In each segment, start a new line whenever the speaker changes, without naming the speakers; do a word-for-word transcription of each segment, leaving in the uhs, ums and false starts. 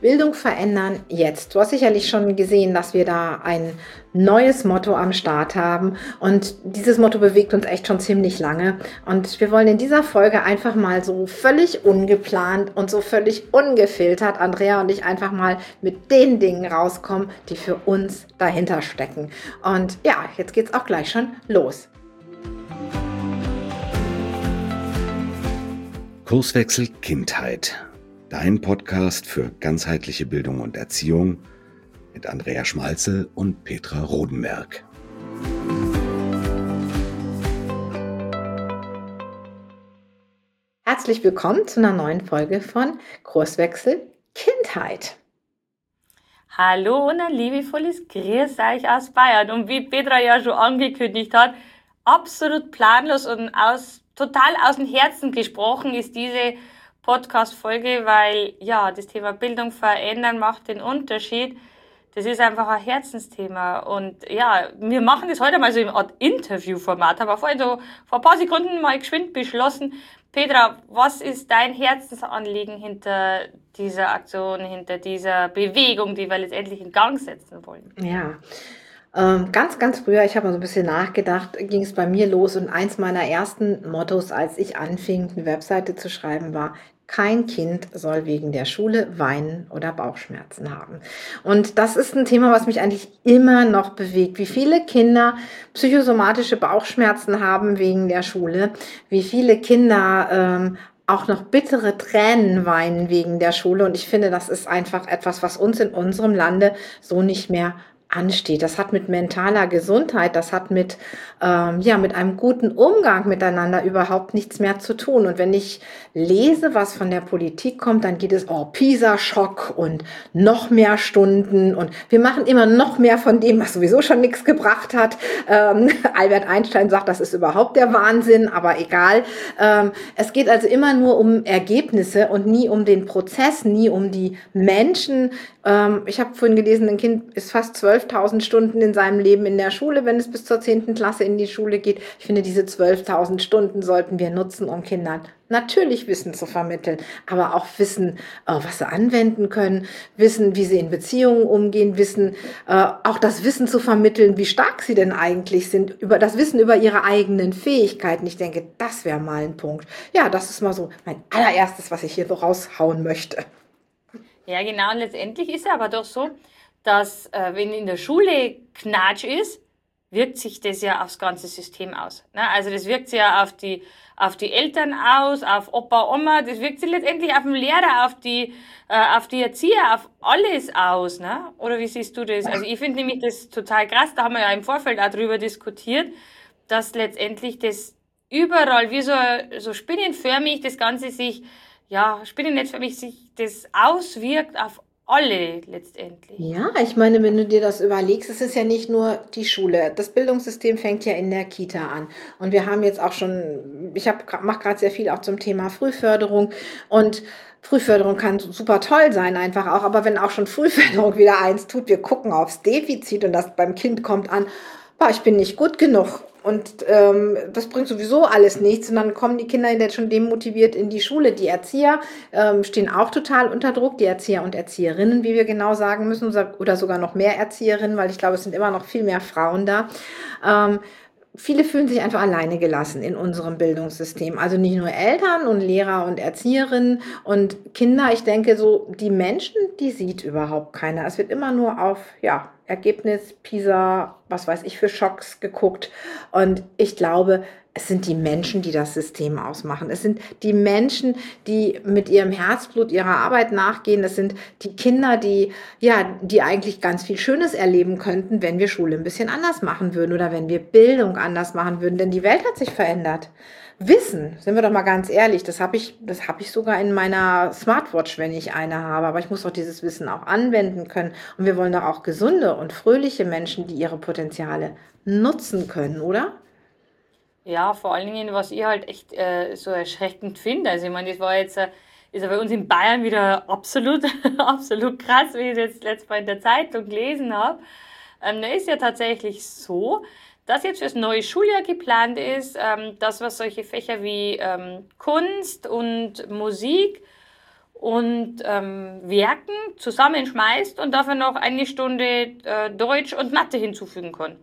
Bildung verändern jetzt. Du hast sicherlich schon gesehen, dass wir da ein neues Motto am Start haben und dieses Motto bewegt uns echt schon ziemlich lange und wir wollen in dieser Folge einfach mal so völlig ungeplant und so völlig ungefiltert, Andrea und ich, einfach mal mit den Dingen rauskommen, die für uns dahinter stecken. Und ja, jetzt geht's auch gleich schon los.
Kurswechsel Kindheit. Dein Podcast für ganzheitliche Bildung und Erziehung mit Andrea Schmalzel und Petra Rodenberg.
Herzlich willkommen zu einer neuen Folge von Kurswechsel Kindheit.
Hallo und ein liebevolles Grüß euch aus Bayern. Und wie Petra ja schon angekündigt hat, absolut planlos und aus, total aus dem Herzen gesprochen ist diese Podcast-Folge, weil ja, das Thema Bildung verändern macht den Unterschied. Das ist einfach ein Herzensthema. Und ja, wir machen das heute mal so im Art Interviewformat. Aber vorhin so vor ein paar Sekunden mal geschwind beschlossen. Petra, was ist dein Herzensanliegen hinter dieser Aktion, hinter dieser Bewegung, die wir letztendlich in Gang setzen wollen?
Ja, ähm, ganz, ganz früher, ich habe mal so ein bisschen nachgedacht, ging es bei mir los und eins meiner ersten Mottos, als ich anfing, eine Webseite zu schreiben, war: Kein Kind soll wegen der Schule weinen oder Bauchschmerzen haben. Und das ist ein Thema, was mich eigentlich immer noch bewegt. Wie viele Kinder psychosomatische Bauchschmerzen haben wegen der Schule, wie viele Kinder ähm, auch noch bittere Tränen weinen wegen der Schule. Und ich finde, das ist einfach etwas, was uns in unserem Lande so nicht mehr ansteht. Das hat mit mentaler Gesundheit, das hat mit, ähm, ja, mit einem guten Umgang miteinander überhaupt nichts mehr zu tun. Und wenn ich lese, was von der Politik kommt, dann geht es, oh, PISA-Schock und noch mehr Stunden und wir machen immer noch mehr von dem, was sowieso schon nichts gebracht hat. Ähm, Albert Einstein sagt, das ist überhaupt der Wahnsinn, aber egal. Ähm, es geht also immer nur um Ergebnisse und nie um den Prozess, nie um die Menschen. Ähm, ich habe vorhin gelesen, ein Kind ist fast zwölftausend Stunden in seinem Leben in der Schule, wenn es bis zur zehnten Klasse in die Schule geht. Ich finde, diese zwölftausend Stunden sollten wir nutzen, um Kindern natürlich Wissen zu vermitteln, aber auch Wissen, äh, was sie anwenden können, Wissen, wie sie in Beziehungen umgehen, Wissen, äh, auch das Wissen zu vermitteln, wie stark sie denn eigentlich sind, über das Wissen über ihre eigenen Fähigkeiten. Ich denke, das wäre mal ein Punkt. Ja, das ist mal so mein allererstes, was ich hier so raushauen möchte.
Ja, genau. Und letztendlich ist es aber doch so, dass äh, wenn in der Schule Knatsch ist, wirkt sich das ja aufs ganze System aus. Ne? Also das wirkt sich ja auf die, auf die Eltern aus, auf Opa, Oma, das wirkt sich letztendlich auf den Lehrer, auf die, äh, auf die Erzieher, auf alles aus. Ne? Oder wie siehst du das? Also ich finde nämlich das total krass, da haben wir ja im Vorfeld auch drüber diskutiert, dass letztendlich das überall wie so, so spinnenförmig das Ganze sich, ja, spinnennetzförmig sich das auswirkt auf alle letztendlich.
Ja, ich meine, wenn du dir das überlegst, es ist ja nicht nur die Schule. Das Bildungssystem fängt ja in der Kita an. Und wir haben jetzt auch schon, ich mache gerade sehr viel auch zum Thema Frühförderung. Und Frühförderung kann super toll sein einfach auch. Aber wenn auch schon Frühförderung wieder eins tut, wir gucken aufs Defizit und das beim Kind kommt an, boah, ich bin nicht gut genug. Und ähm, das bringt sowieso alles nichts. Und dann kommen die Kinder jetzt schon demotiviert in die Schule. Die Erzieher ähm, stehen auch total unter Druck. Die Erzieher und Erzieherinnen, wie wir genau sagen müssen. Oder sogar noch mehr Erzieherinnen, weil ich glaube, es sind immer noch viel mehr Frauen da. Ähm, Viele fühlen sich einfach alleine gelassen in unserem Bildungssystem. Also nicht nur Eltern und Lehrer und Erzieherinnen und Kinder. Ich denke so, die Menschen, die sieht überhaupt keiner. Es wird immer nur auf, ja, Ergebnis, PISA, was weiß ich für Schocks geguckt. Und ich glaube, es sind die Menschen, die das System ausmachen. Es sind die Menschen, die mit ihrem Herzblut ihrer Arbeit nachgehen. Es sind die Kinder, die, ja, die eigentlich ganz viel Schönes erleben könnten, wenn wir Schule ein bisschen anders machen würden oder wenn wir Bildung anders machen würden. Denn die Welt hat sich verändert. Wissen, sind wir doch mal ganz ehrlich, das habe ich, das habe ich sogar in meiner Smartwatch, wenn ich eine habe. Aber ich muss doch dieses Wissen auch anwenden können. Und wir wollen doch auch gesunde und fröhliche Menschen, die ihre Potenziale nutzen können, oder?
Ja, vor allen Dingen, was ich halt echt äh, so erschreckend finde. Also ich meine, das war jetzt, äh, ist ja bei uns in Bayern wieder absolut, absolut krass, wie ich es jetzt letztes Mal in der Zeitung gelesen habe. Ähm, da ist ja tatsächlich so, dass jetzt fürs neue Schuljahr geplant ist, ähm, dass was solche Fächer wie ähm, Kunst und Musik und ähm, Werken zusammenschmeißt und dafür noch eine Stunde äh, Deutsch und Mathe hinzufügen kann.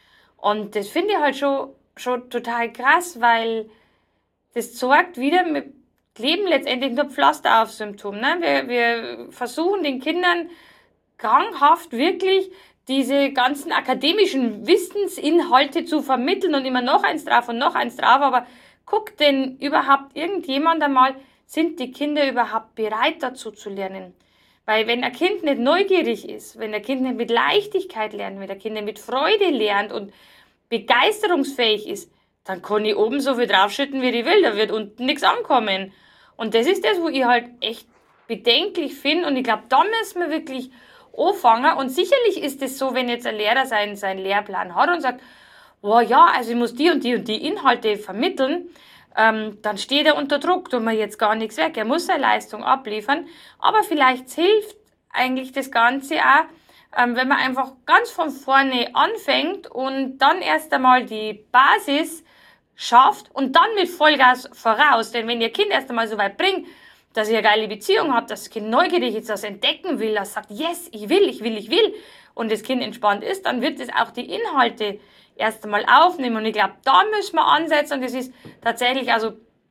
Und das finde ich halt schon, schon total krass, weil das zeigt wieder, wir kleben letztendlich nur Pflaster auf Symptom. Ne? Wir, wir versuchen den Kindern krankhaft wirklich diese ganzen akademischen Wissensinhalte zu vermitteln und immer noch eins drauf und noch eins drauf. Aber guckt denn überhaupt irgendjemand einmal, sind die Kinder überhaupt bereit dazu zu lernen? Weil wenn ein Kind nicht neugierig ist, wenn ein Kind nicht mit Leichtigkeit lernt, wenn ein Kind nicht mit Freude lernt und begeisterungsfähig ist, dann kann ich oben so viel draufschütten, wie ich will, da wird unten nichts ankommen. Und das ist das, wo ich halt echt bedenklich finde. Und ich glaube, da müssen wir wirklich anfangen. Und sicherlich ist es so, wenn jetzt ein Lehrer seinen, seinen Lehrplan hat und sagt, oh ja, also ich muss die und die und die Inhalte vermitteln, ähm, dann steht er unter Druck, tut mir jetzt gar nichts weg. Er muss seine Leistung abliefern. Aber vielleicht hilft eigentlich das Ganze auch, ähm, wenn man einfach ganz von vorne anfängt und dann erst einmal die Basis schafft und dann mit Vollgas voraus. Denn wenn ihr Kind erst einmal so weit bringt, dass ihr eine geile Beziehung habt, dass das Kind neugierig ist, das entdecken will, das sagt, yes, ich will, ich will, ich will, und das Kind entspannt ist, dann wird es auch die Inhalte erst einmal aufnehmen. Und ich glaube, da müssen wir ansetzen. Und das ist tatsächlich also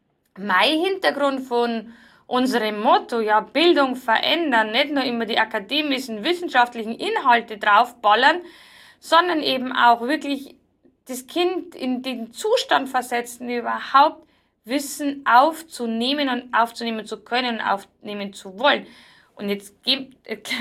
mein Hintergrund von unserem Motto, ja, Bildung verändern, nicht nur immer die akademischen, wissenschaftlichen Inhalte draufballern, sondern eben auch wirklich das Kind in den Zustand versetzen, überhaupt Wissen aufzunehmen und aufzunehmen zu können und aufnehmen zu wollen. Und jetzt gleich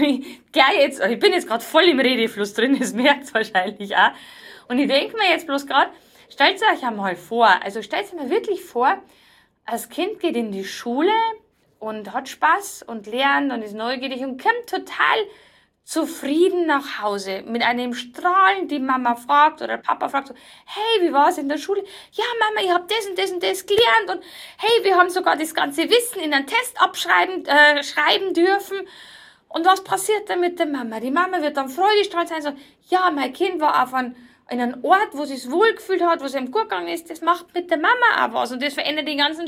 jetzt, ich bin jetzt gerade voll im Redefluss drin, das merkt ihr wahrscheinlich auch. Und ich denke mir jetzt bloß gerade, stellt euch einmal vor, also stellt euch mal wirklich vor, das Kind geht in die Schule und hat Spaß und lernt und ist neugierig und kommt total zufrieden nach Hause, mit einem Strahlen, die Mama fragt oder Papa fragt so, hey, wie war's in der Schule? Ja, Mama, ich habe das und das und das gelernt und hey, wir haben sogar das ganze Wissen in einen Test abschreiben äh, schreiben dürfen. Und was passiert dann mit der Mama? Die Mama wird dann freudestrahlend sein, so, ja, mein Kind war auf einem, in einem Ort, wo sie es wohlgefühlt hat, wo es ihm gut gegangen ist, das macht mit der Mama auch was und das verändert den ganzen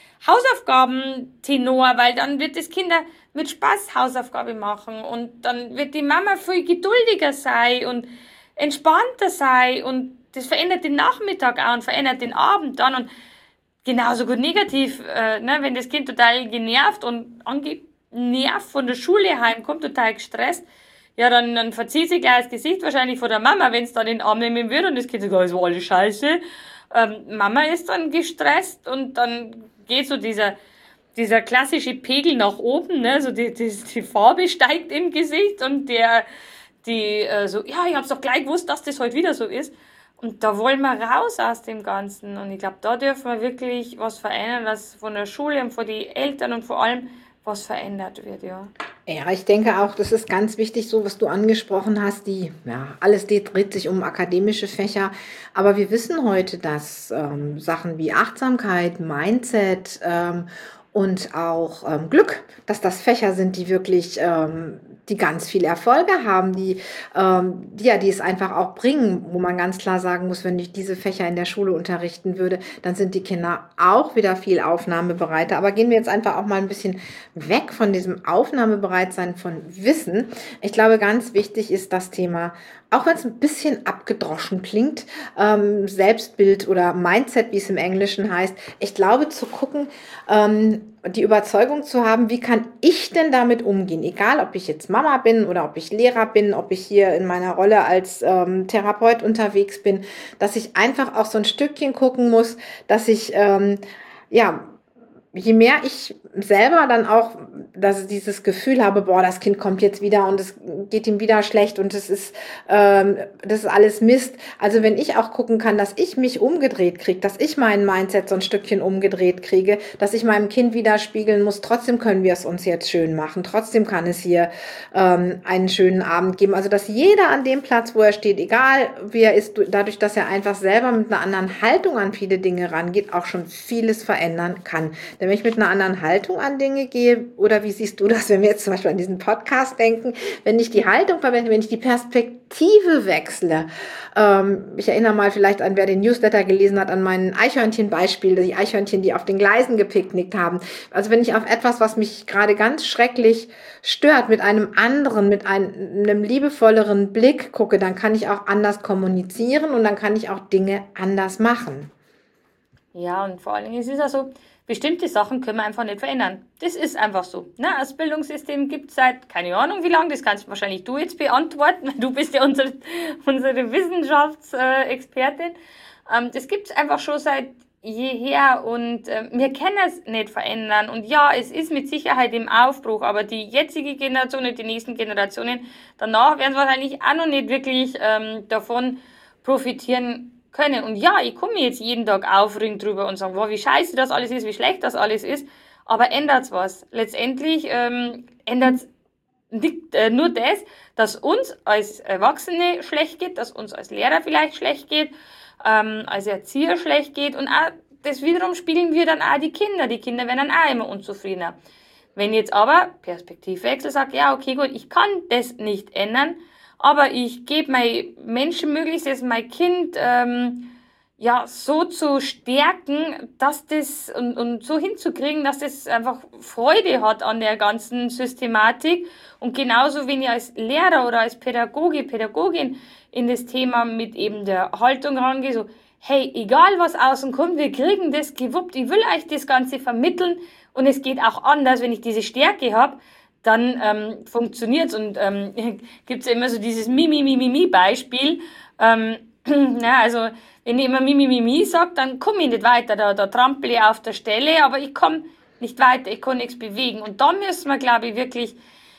Hausaufgabentenor, weil dann wird das Kind mit Spaß Hausaufgabe machen und dann wird die Mama viel geduldiger sein und entspannter sein und das verändert den Nachmittag auch und verändert den Abend dann und genauso gut negativ, äh, ne, wenn das Kind total genervt und angenervt von der Schule heimkommt, total gestresst, ja, dann, dann verzieht sich gleich das Gesicht wahrscheinlich von der Mama, wenn es dann in den Arm nehmen wird und das Kind sagt, oh, das war alles scheiße. Ähm, Mama ist dann gestresst und dann geht so dieser, dieser klassische Pegel nach oben, ne, so die, die, die Farbe steigt im Gesicht und der, die, äh, so, ja, ich hab's doch gleich gewusst, dass das heute wieder so ist. Und da wollen wir raus aus dem Ganzen. Und ich glaube, da dürfen wir wirklich was verändern, dass von der Schule und von den Eltern und vor allem was verändert wird, ja.
Ja, ich denke auch, das ist ganz wichtig, so was du angesprochen hast, die, ja, alles dreht sich um akademische Fächer, aber wir wissen heute, dass ähm, Sachen wie Achtsamkeit, Mindset ähm, und auch ähm, Glück, dass das Fächer sind, die wirklich, ähm, die ganz viel Erfolge haben, die, ähm, die, ja, die es einfach auch bringen, wo man ganz klar sagen muss, wenn ich diese Fächer in der Schule unterrichten würde, dann sind die Kinder auch wieder viel aufnahmebereiter. Aber gehen wir jetzt einfach auch mal ein bisschen weg von diesem Aufnahmebereitsein von Wissen. Ich glaube, ganz wichtig ist das Thema, auch wenn es ein bisschen abgedroschen klingt, ähm, Selbstbild oder Mindset, wie es im Englischen heißt. Ich glaube, zu gucken, ähm, die Überzeugung zu haben, wie kann ich denn damit umgehen? Egal, ob ich jetzt Mama bin oder ob ich Lehrer bin, ob ich hier in meiner Rolle als ähm, Therapeut unterwegs bin, dass ich einfach auch so ein Stückchen gucken muss, dass ich, ähm, ja, je mehr ich selber dann auch dass ich dieses Gefühl habe, boah, das Kind kommt jetzt wieder und es geht ihm wieder schlecht und es ist, ähm, das ist alles Mist. Also wenn ich auch gucken kann, dass ich mich umgedreht kriege, dass ich meinen Mindset so ein Stückchen umgedreht kriege, dass ich meinem Kind widerspiegeln muss, trotzdem können wir es uns jetzt schön machen, trotzdem kann es hier ähm, einen schönen Abend geben. Also dass jeder an dem Platz, wo er steht, egal wie er ist, dadurch, dass er einfach selber mit einer anderen Haltung an viele Dinge rangeht, auch schon vieles verändern kann. Denn wenn ich mit einer anderen Haltung an Dinge gehe, oder wie siehst du das, wenn wir jetzt zum Beispiel an diesen Podcast denken, wenn ich die Haltung verwende, wenn ich die Perspektive wechsle, ähm, ich erinnere mal vielleicht an, wer den Newsletter gelesen hat, an mein Eichhörnchen-Beispiel, die Eichhörnchen, die auf den Gleisen gepicknickt haben. Also wenn ich auf etwas, was mich gerade ganz schrecklich stört, mit einem anderen, mit einem, einem liebevolleren Blick gucke, dann kann ich auch anders kommunizieren und dann kann ich auch Dinge anders machen.
Ja, und vor allen Dingen, es ist ja so, bestimmte Sachen können wir einfach nicht verändern. Das ist einfach so. Ne? Das Bildungssystem gibt es seit, keine Ahnung wie lange, das kannst wahrscheinlich du jetzt beantworten, weil du bist ja unsere, unsere Wissenschaftsexpertin. Ähm, das gibt es einfach schon seit jeher und äh, wir können es nicht verändern. Und ja, es ist mit Sicherheit im Aufbruch, aber die jetzige Generation und die nächsten Generationen danach werden wahrscheinlich auch noch nicht wirklich ähm, davon profitieren können. Und ja, ich komme jetzt jeden Tag aufregen drüber und sagen, wow, wie scheiße das alles ist, wie schlecht das alles ist, aber ändert's was. Letztendlich ähm, ändert's nicht, äh, nur das, dass uns als Erwachsene schlecht geht, dass uns als Lehrer vielleicht schlecht geht, ähm, als Erzieher schlecht geht und auch das wiederum spiegeln wir dann auch die Kinder. Die Kinder werden dann auch immer unzufriedener. Wenn jetzt aber Perspektivwechsel sagt, ja, okay, gut, ich kann das nicht ändern, aber ich gebe mein Menschen möglichst, mein Kind ähm, ja so zu stärken, dass das und, und so hinzukriegen, dass das einfach Freude hat an der ganzen Systematik. Und genauso, wenn ich als Lehrer oder als Pädagoge, Pädagogin in das Thema mit eben der Haltung rangehe, so, hey, egal was außen kommt, wir kriegen das gewuppt, ich will euch das Ganze vermitteln und es geht auch anders, wenn ich diese Stärke habe, dann ähm, funktioniert's und ähm, gibt's ja immer so dieses Mi-Mi-Mi-Mi-Mi-Beispiel. Ähm, ja, also wenn ich immer Mi-Mi-Mi-Mi sage, dann komme ich nicht weiter, da, da trampel ich auf der Stelle, aber ich komme nicht weiter, ich kann nichts bewegen. Und da müssen wir, glaube ich, wirklich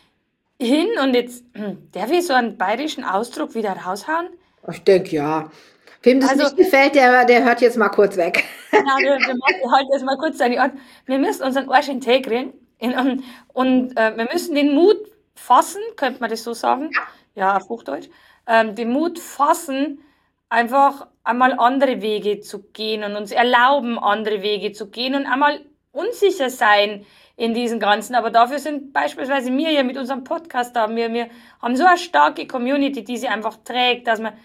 hin und jetzt, darf ich so einen bayerischen Ausdruck wieder raushauen?
Ich denke, ja. Wem das
Also,
nicht gefällt, der, der hört jetzt mal kurz weg.
Ja, wir, wir machen halt jetzt mal kurz seine Art. Wir müssen unseren Arsch in den Tee kriegen in, und, und äh, wir müssen den Mut fassen, könnte man das so sagen? Ja, auf Hochdeutsch. Ähm, den Mut fassen, einfach einmal andere Wege zu gehen und uns erlauben, andere Wege zu gehen und einmal unsicher sein in diesen Ganzen. Aber dafür sind beispielsweise wir ja mit unserem Podcast da. Wir, wir haben so eine starke Community, die sie einfach trägt, dass man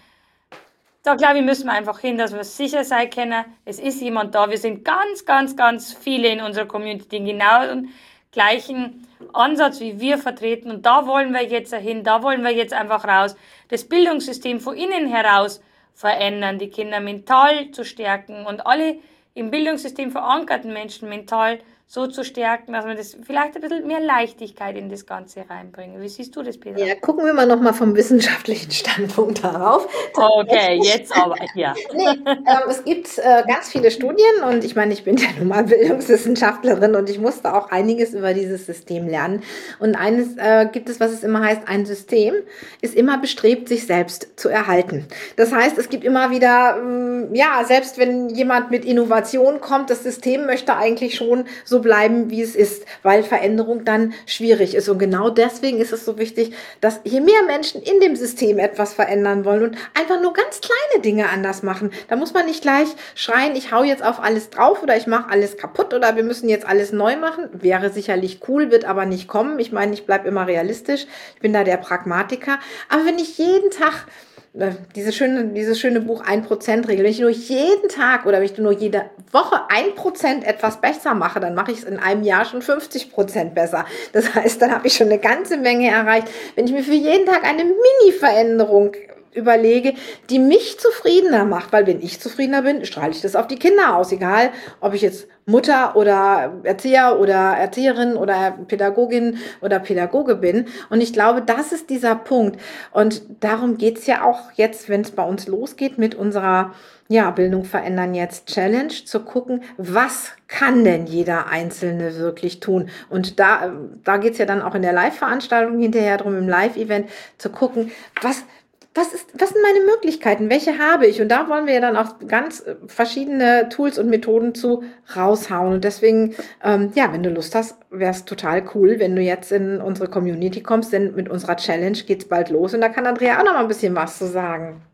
da glaube ich, müssen wir einfach hin, dass wir sicher sein können, es ist jemand da. Wir sind ganz, ganz, ganz viele in unserer Community, die genau den gleichen Ansatz wie wir vertreten. Und da wollen wir jetzt hin, da wollen wir jetzt einfach raus. Das Bildungssystem von innen heraus verändern, die Kinder mental zu stärken und alle im Bildungssystem verankerten Menschen mental so zu stärken, dass wir das vielleicht ein bisschen mehr Leichtigkeit in das Ganze reinbringen. Wie siehst du das, Petra?
Ja, gucken wir mal nochmal vom wissenschaftlichen Standpunkt darauf.
Okay, jetzt aber, ja.
Nee, ähm, es gibt äh, ganz viele Studien und ich meine, ich bin ja nun mal Bildungswissenschaftlerin und ich musste auch einiges über dieses System lernen. Und eines äh, gibt es, was es immer heißt, ein System ist immer bestrebt, sich selbst zu erhalten. Das heißt, es gibt immer wieder, ähm, ja, selbst wenn jemand mit Innovation kommt, das System möchte eigentlich schon so bleiben, wie es ist, weil Veränderung dann schwierig ist. Und genau deswegen ist es so wichtig, dass je mehr Menschen in dem System etwas verändern wollen und einfach nur ganz kleine Dinge anders machen, da muss man nicht gleich schreien, ich hau jetzt auf alles drauf oder ich mache alles kaputt oder wir müssen jetzt alles neu machen. Wäre sicherlich cool, wird aber nicht kommen. Ich meine, ich bleibe immer realistisch. Ich bin da der Pragmatiker. Aber wenn ich jeden Tag Diese schöne, dieses schöne Buch ein Prozent Regel. Wenn ich nur jeden Tag oder wenn ich nur jede Woche ein Prozent etwas besser mache, dann mache ich es in einem Jahr schon fünfzig Prozent besser. Das heißt, dann habe ich schon eine ganze Menge erreicht. Wenn ich mir für jeden Tag eine Mini-Veränderung überlege, die mich zufriedener macht, weil wenn ich zufriedener bin, strahle ich das auf die Kinder aus, egal ob ich jetzt Mutter oder Erzieher oder Erzieherin oder Pädagogin oder Pädagoge bin. Und ich glaube, das ist dieser Punkt. Und darum geht's ja auch jetzt, wenn es bei uns losgeht mit unserer ja, Bildung verändern jetzt Challenge, zu gucken, was kann denn jeder Einzelne wirklich tun? Und da, da geht's ja dann auch in der Live-Veranstaltung hinterher drum, im Live-Event, zu gucken, was Was, ist, was sind meine Möglichkeiten? Welche habe ich? Und da wollen wir ja dann auch ganz verschiedene Tools und Methoden zu raushauen. Und deswegen, ähm, ja, wenn du Lust hast, wäre es total cool, wenn du jetzt in unsere Community kommst, denn mit unserer Challenge geht's bald los. Und da kann Andrea auch noch mal ein bisschen was zu sagen.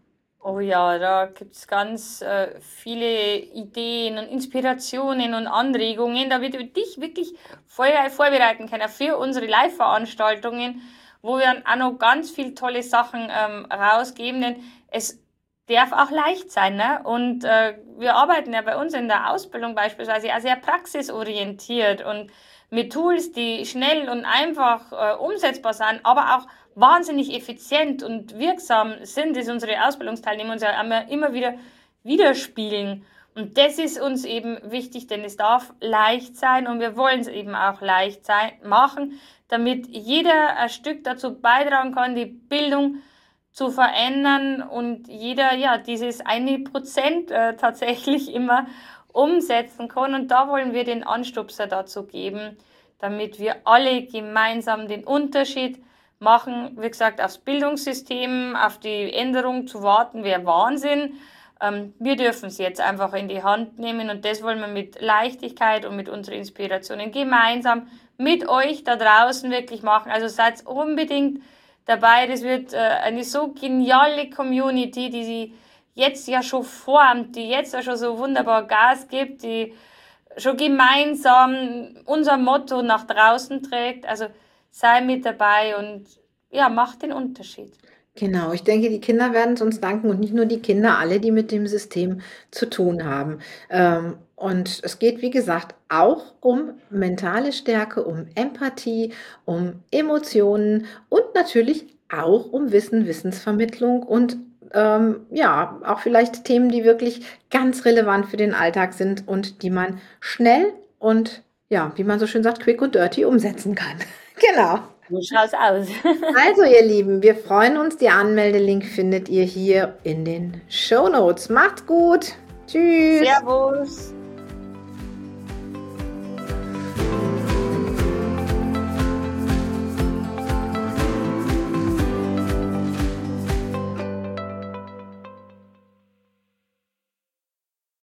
Oh ja, da gibt es ganz äh, viele Ideen und Inspirationen und Anregungen, damit wir dich wirklich voll vorbereiten können für unsere Live-Veranstaltungen, wo wir dann auch noch ganz viele tolle Sachen ähm, rausgeben, denn es darf auch leicht sein, ne? Und äh, wir arbeiten ja bei uns in der Ausbildung beispielsweise auch sehr praxisorientiert und mit Tools, die schnell und einfach äh, umsetzbar sind, aber auch wahnsinnig effizient und wirksam sind, das unsere Ausbildungsteilnehmer uns ja immer, immer wieder widerspiegeln. Und das ist uns eben wichtig, denn es darf leicht sein und wir wollen es eben auch leicht sein, machen, damit jeder ein Stück dazu beitragen kann, die Bildung zu verändern und jeder ja dieses eine Prozent äh, tatsächlich immer umsetzen kann. Und da wollen wir den Anstupser dazu geben, damit wir alle gemeinsam den Unterschied machen. Wie gesagt, aufs Bildungssystem, auf die Änderung zu warten, wäre Wahnsinn. Ähm, wir dürfen es jetzt einfach in die Hand nehmen und das wollen wir mit Leichtigkeit und mit unseren Inspirationen gemeinsam mit euch da draußen wirklich machen. Also seid unbedingt dabei. Das wird äh, eine so geniale Community, die sie jetzt ja schon formt, die jetzt ja schon so wunderbar Gas gibt, die schon gemeinsam unser Motto nach draußen trägt. Also sei mit dabei und ja, mach den Unterschied.
Genau, ich denke, die Kinder werden es uns danken und nicht nur die Kinder, alle, die mit dem System zu tun haben. Ähm, und es geht, wie gesagt, auch um mentale Stärke, um Empathie, um Emotionen und natürlich auch um Wissen, Wissensvermittlung und ähm, ja, auch vielleicht Themen, die wirklich ganz relevant für den Alltag sind und die man schnell und ja, wie man so schön sagt, quick und dirty umsetzen kann. Genau.
So schaut's aus.
Also, ihr Lieben, wir freuen uns. Die Anmeldelink findet ihr hier in den Shownotes. Macht's gut. Tschüss.
Servus.